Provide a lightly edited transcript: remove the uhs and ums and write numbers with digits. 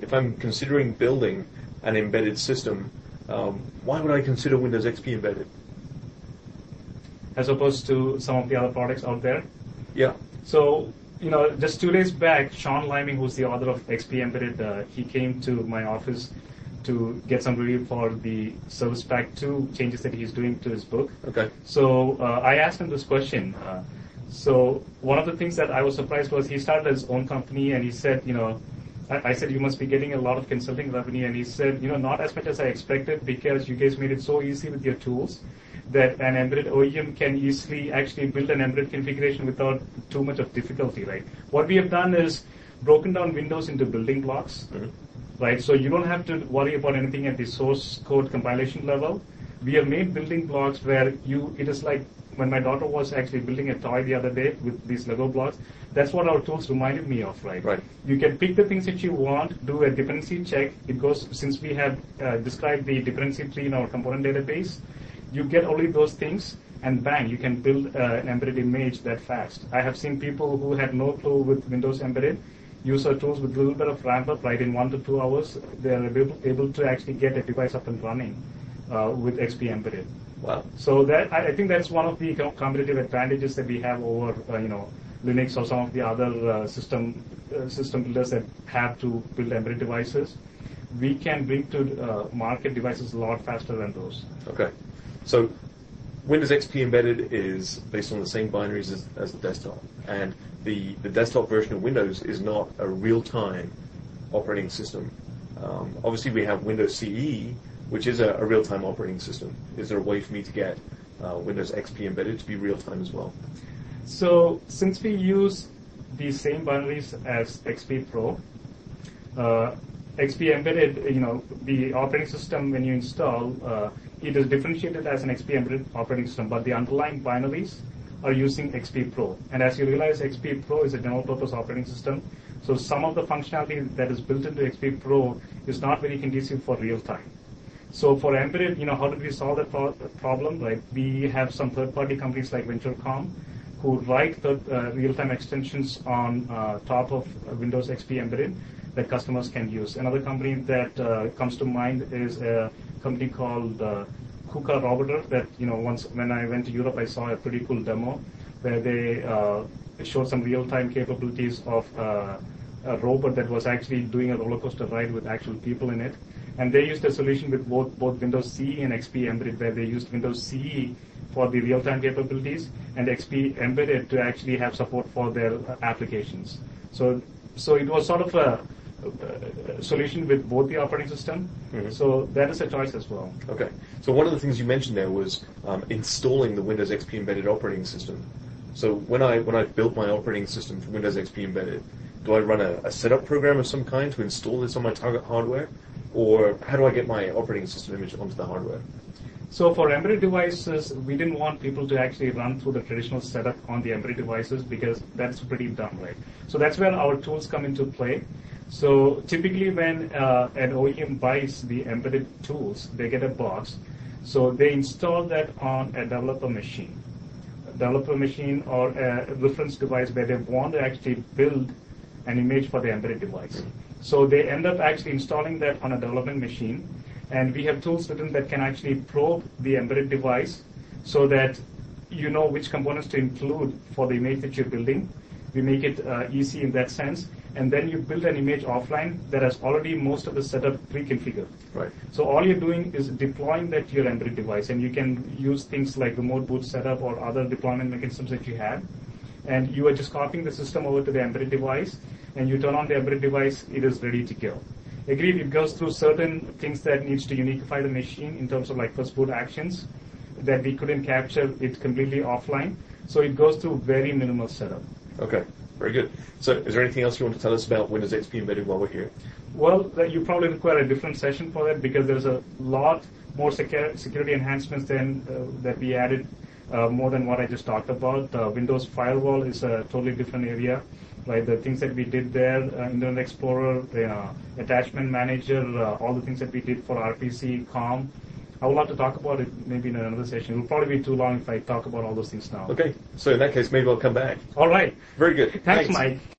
if I'm considering building an embedded system, why would I consider Windows XP Embedded? As opposed to some of the other products out there? Yeah. So, just 2 days back, Sean Liming, who's the author of XP Embedded, he came to my office to get some review for the Service Pack 2 changes that he's doing to his book. Okay. So I asked him this question. So one of the things that I was surprised was he started his own company, and he said, I said, you must be getting a lot of consulting revenue, and he said, not as much as I expected, because you guys made it so easy with your tools that an embedded OEM can easily actually build an embedded configuration without too much of difficulty, right? What we have done is broken down Windows into building blocks, right? So you don't have to worry about anything at the source code compilation level. We have made building blocks where it is like when my daughter was actually building a toy the other day with these Lego blocks. That's what our tools reminded me of, right? Right. You can pick the things that you want, do a dependency check. It goes, since we have described the dependency tree in our component database, you get only those things, and bang, you can build an embedded image that fast. I have seen people who had no clue with Windows Embedded use our tools with a little bit of ramp up, right? In 1 to 2 hours, they are able to actually get a device up and running with XP Embedded. Wow. So that I think that's one of the competitive advantages that we have over Linux or some of the other system builders that have to build embedded devices. We can bring to market devices a lot faster than those. Okay. So Windows XP Embedded is based on the same binaries as the desktop, and the desktop version of Windows is not a real-time operating system. Obviously, we have Windows CE, which is a real-time operating system. Is there a way for me to get Windows XP Embedded to be real-time as well? So since we use the same binaries as XP Pro, XP Embedded, the operating system when you install, it is differentiated as an XP Embedded operating system, but the underlying binaries are using XP Pro. And as you realize, XP Pro is a general-purpose operating system, so some of the functionality that is built into XP Pro is not very conducive for real-time. So for embedded, how did we solve that problem? Right, we have some third-party companies like VentureCom who write real-time extensions on top of Windows XP Embedded that customers can use. Another company that comes to mind is a company called KUKA Roboter that, once when I went to Europe, I saw a pretty cool demo where they showed some real-time capabilities of a robot that was actually doing a roller coaster ride with actual people in it. And they used a solution with both Windows CE and XP Embedded, where they used Windows CE for the real-time capabilities and XP Embedded to actually have support for their applications. So it was sort of a solution with both the operating system. Mm-hmm. So that is a choice as well. Okay. So one of the things you mentioned there was installing the Windows XP Embedded operating system. So when I built my operating system for Windows XP Embedded, do I run a setup program of some kind to install this on my target hardware? Or how do I get my operating system image onto the hardware? So for embedded devices, we didn't want people to actually run through the traditional setup on the embedded devices because that's pretty dumb, right? So that's where our tools come into play. So typically when an OEM buys the embedded tools, they get a box. So they install that on a developer machine or a reference device where they want to actually build an image for the embedded device. So they end up actually installing that on a development machine, and we have tools within that can actually probe the embedded device so that you know which components to include for the image that you're building. We make it easy in that sense, and then you build an image offline that has already most of the setup pre-configured. Right. So all you're doing is deploying that to your embedded device, and you can use things like remote boot setup or other deployment mechanisms that you have, and you are just copying the system over to the embedded device, and you turn on the embedded device, it is ready to go. Agreed, it goes through certain things that needs to unify the machine in terms of like first boot actions that we couldn't capture it completely offline. So it goes through very minimal setup. Okay, very good. So is there anything else you want to tell us about Windows XP Embedded while we're here? Well, you probably require a different session for that because there's a lot more security enhancements than that we added, more than what I just talked about. Windows Firewall is a totally different area. Right, the things that we did there, Internet Explorer, Attachment Manager, all the things that we did for RPC, COM. I would love to talk about it maybe in another session. It will probably be too long if I talk about all those things now. Okay, so in that case, maybe I'll come back. All right. Very good. Thanks, Mike.